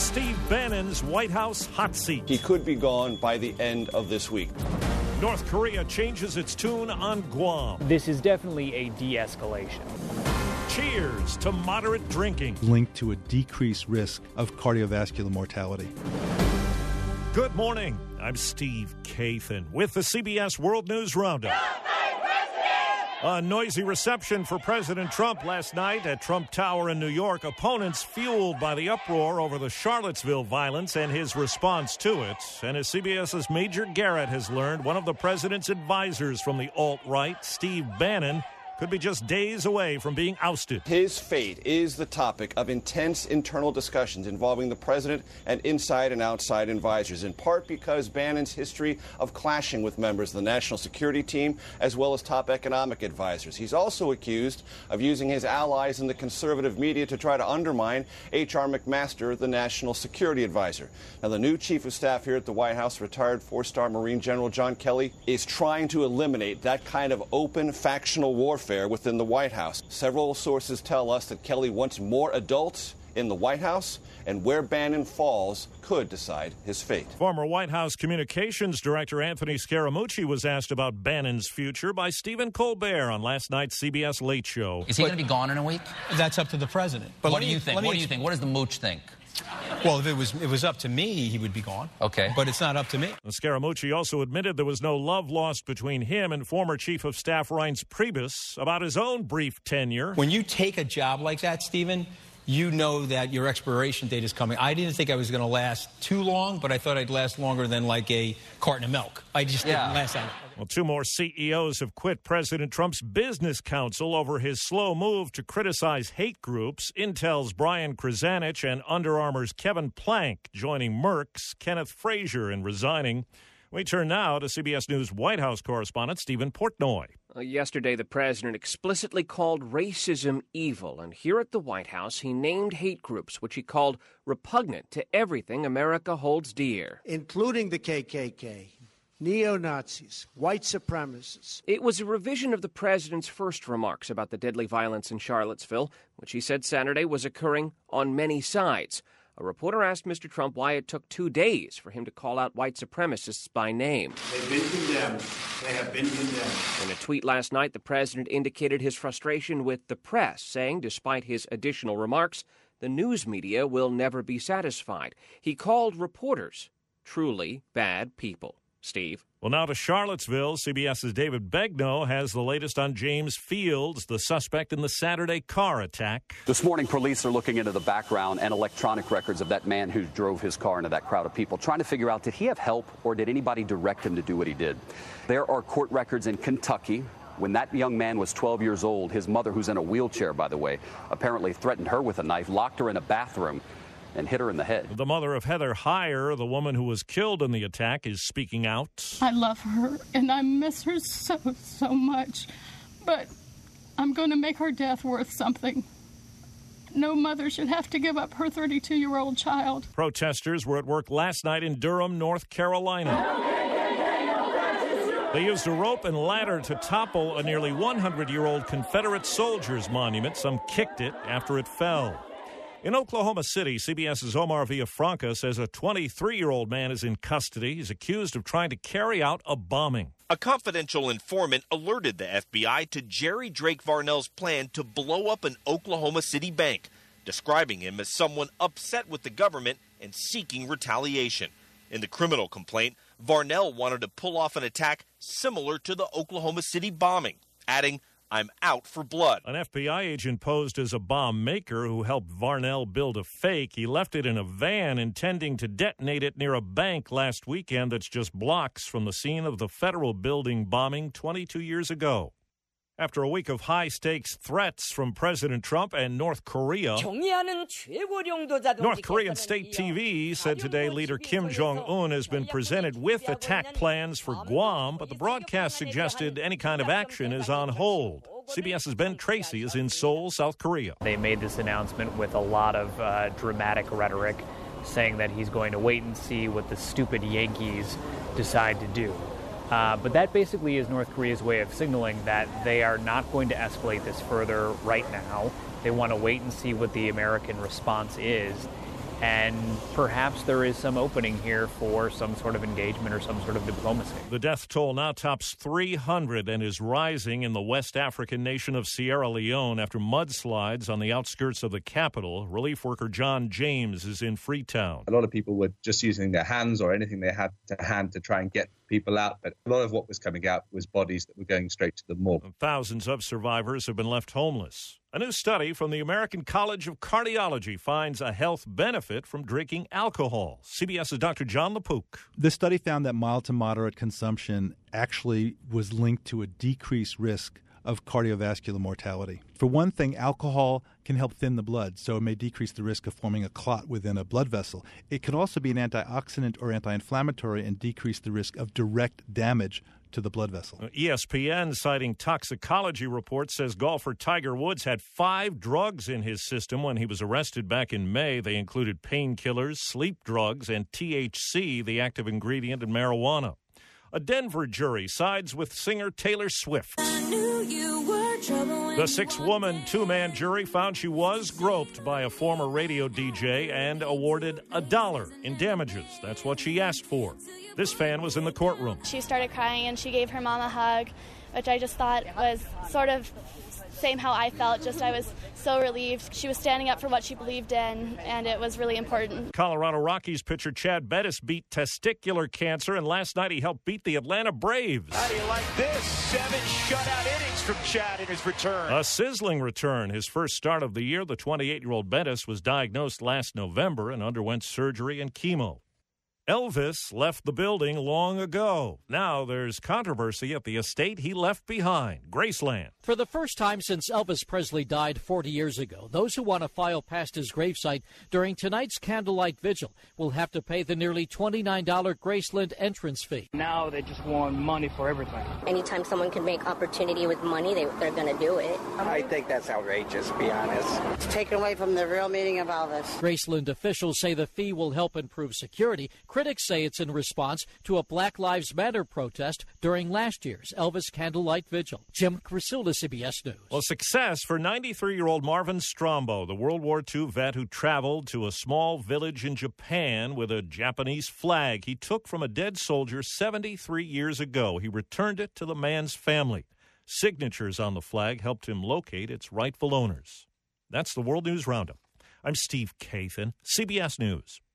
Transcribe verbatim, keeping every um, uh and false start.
Steve Bannon's White House hot seat. He could be gone by the end of this week. North Korea changes its tune on Guam. This is definitely a de-escalation. Cheers to moderate drinking. Linked to a decreased risk of cardiovascular mortality. Good morning. I'm Steve Kathan with the C B S World News Roundup. A noisy reception for President Trump last night at Trump Tower in New York. Opponents fueled by the uproar over the Charlottesville violence and his response to it. And as CBS's Major Garrett has learned, one of the president's advisors from the alt-right, Steve Bannon, could be just days away from being ousted. His fate is the topic of intense internal discussions involving the president and inside and outside advisors, in part because Bannon's history of clashing with members of the national security team as well as top economic advisors. He's also accused of using his allies in the conservative media to try to undermine H R McMaster, the national security advisor. Now, the new chief of staff here at the White House, retired four-star Marine General John Kelly, is trying to eliminate that kind of open factional warfare within the White House. Several sources tell us that Kelly wants more adults in the White House, and where Bannon falls could decide his fate. Former White House Communications Director Anthony Scaramucci was asked about Bannon's future by Stephen Colbert on last night's C B S Late Show. Is he going to be gone in a week? That's up to the president. But what do you think? What do you think? What does the mooch think? Well, if it was it was up to me, he would be gone. Okay. But it's not up to me. Scaramucci also admitted there was no love lost between him and former Chief of Staff Reince Priebus about his own brief tenure. When you take a job like that, Stephen, you know that your expiration date is coming. I didn't think I was going to last too long, but I thought I'd last longer than like a carton of milk. I just yeah. didn't last that long. Well, two more C E Os have quit President Trump's business council over his slow move to criticize hate groups. Intel's Brian Krzanich and Under Armour's Kevin Plank joining Merck's Kenneth Frazier in resigning. We turn now to C B S News White House correspondent Stephen Portnoy. Uh, yesterday, the president explicitly called racism evil, and here at the White House, he named hate groups, which he called repugnant to everything America holds dear. Including the K K K, neo-Nazis, white supremacists. It was a revision of the president's first remarks about the deadly violence in Charlottesville, which he said Saturday was occurring on many sides. A reporter asked Mister Trump why it took two days for him to call out white supremacists by name. They've been condemned. They have been condemned. In a tweet last night, the president indicated his frustration with the press, saying despite his additional remarks, the news media will never be satisfied. He called reporters truly bad people. Steve. Well, now to Charlottesville. CBS's David Begnaud has the latest on James Fields, the suspect in the Saturday car attack. This morning, police are looking into the background and electronic records of that man who drove his car into that crowd of people, trying to figure out, did he have help or did anybody direct him to do what he did? There are court records in Kentucky. When that young man was twelve years old, his mother, who's in a wheelchair, by the way, apparently threatened her with a knife, locked her in a bathroom, and hit her in the head. The mother of Heather Heyer, the woman who was killed in the attack, is speaking out. I love her, and I miss her so, so much. But I'm going to make her death worth something. No mother should have to give up her thirty-two-year-old child. Protesters were at work last night in Durham, North Carolina. They used a rope and ladder to topple a nearly one hundred-year-old Confederate soldiers monument. Some kicked it after it fell. In Oklahoma City, CBS's Omar Villafranca says a twenty-three-year-old man is in custody. He's accused of trying to carry out a bombing. A confidential informant alerted the F B I to Jerry Drake Varnell's plan to blow up an Oklahoma City bank, describing him as someone upset with the government and seeking retaliation. In the criminal complaint, Varnell wanted to pull off an attack similar to the Oklahoma City bombing, adding, "I'm out for blood." An F B I agent posed as a bomb maker who helped Varnell build a fake. He left it in a van intending to detonate it near a bank last weekend that's just blocks from the scene of the federal building bombing twenty-two years ago. After a week of high-stakes threats from President Trump and North Korea, North Korean state T V said today leader Kim Jong-un has been presented with attack plans for Guam, but the broadcast suggested any kind of action is on hold. CBS's Ben Tracy is in Seoul, South Korea. They made this announcement with a lot of uh, dramatic rhetoric, saying that he's going to wait and see what the stupid Yankees decide to do. Uh, but that basically is North Korea's way of signaling that they are not going to escalate this further right now. They want to wait and see what the American response is. And perhaps there is some opening here for some sort of engagement or some sort of diplomacy. The death toll now tops three hundred and is rising in the West African nation of Sierra Leone after mudslides on the outskirts of the capital. Relief worker John James is in Freetown. A lot of people were just using their hands or anything they had to hand to try and get people out, but a lot of what was coming out was bodies that were going straight to the morgue. Thousands of survivors have been left homeless. A new study from the American College of Cardiology finds a health benefit from drinking alcohol. CBS's Doctor John LaPook. This study found that mild to moderate consumption actually was linked to a decreased risk of cardiovascular mortality. For one thing, alcohol can help thin the blood, so it may decrease the risk of forming a clot within a blood vessel. It can also be an antioxidant or anti-inflammatory and decrease the risk of direct damage to the blood vessel. E S P N, citing toxicology reports, says golfer Tiger Woods had five drugs in his system when he was arrested back in May. They included painkillers, sleep drugs, and T H C, the active ingredient in marijuana. A Denver jury sides with singer Taylor Swift. The six-woman, two-man jury found she was groped by a former radio D J and awarded a dollar in damages. That's what she asked for. This fan was in the courtroom. She started crying and she gave her mom a hug, which I just thought was sort of same how I felt, just I was so relieved. She was standing up for what she believed in, and it was really important. Colorado Rockies pitcher Chad Bettis beat testicular cancer, and last night he helped beat the Atlanta Braves. How do you like this? Seven shutout innings from Chad in his return. A sizzling return. His first start of the year, the twenty-eight-year-old Bettis was diagnosed last November and underwent surgery and chemo. Elvis left the building long ago. Now there's controversy at the estate he left behind, Graceland. For the first time since Elvis Presley died forty years ago, those who want to file past his gravesite during tonight's candlelight vigil will have to pay the nearly twenty-nine dollars Graceland entrance fee. Now they just want money for everything. Anytime someone can make opportunity with money, they, they're going to do it. I think that's outrageous, to be honest. It's taken away from the real meaning of Elvis. Graceland officials say the fee will help improve security. Critics say it's in response to a Black Lives Matter protest during last year's Elvis Candlelight Vigil. Jim Crisula, C B S News. Well, success for ninety-three-year-old Marvin Strombo, the World War Two vet who traveled to a small village in Japan with a Japanese flag he took from a dead soldier seventy-three years ago. He returned it to the man's family. Signatures on the flag helped him locate its rightful owners. That's the World News Roundup. I'm Steve Kathan, C B S News.